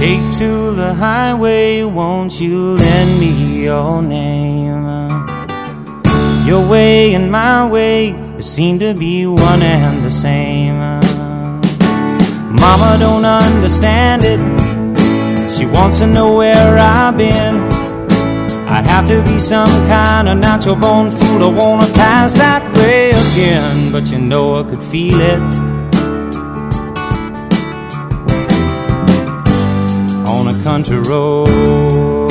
Take to the highway, won't you lend me your name? Your way and my way seem to be one and the same. Mama don't understand it. She wants to know where I've been. I'd have to be some kind of natural born fool to wanna pass that way again. But you know I could feel it on a country road.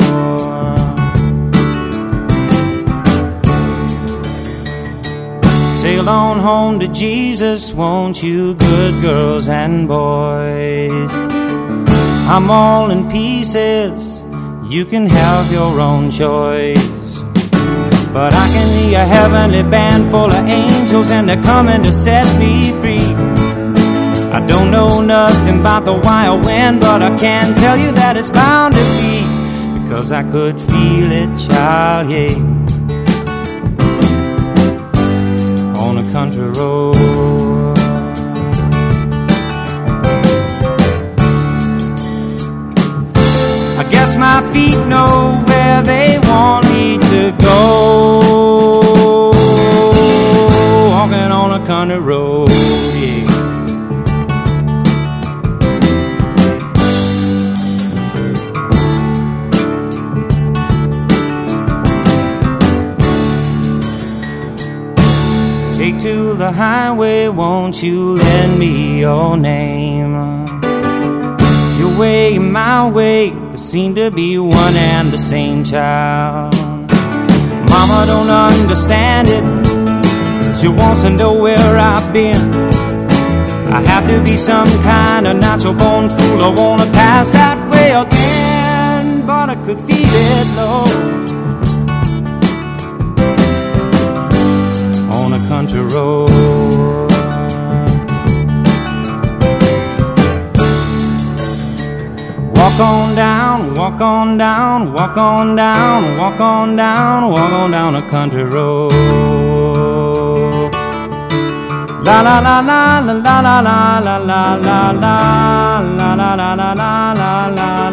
Sail on home to Jesus, won't you, good girls and boys? I'm all in pieces, you can have your own choice. But I can hear a heavenly band full of angels, and they're coming to set me free. I don't know nothing about the wild wind, but I can tell you that it's bound to be, because I could feel it, child, yeah, on a country road. I guess my feet know where they want me to go, walking on a country road, yeah. Take to the highway, won't you lend me your name? Your way and my way seem to be one and the same, child. Mama don't understand it. She wants to know where I've been. I have to be some kind of natural born fool. I wanna pass that way again, but I could feel it low on a country road. Walk on down, walk on down, walk on down, walk on down, walk on down a country road. La la la la la la la la la la la la la la la la la la.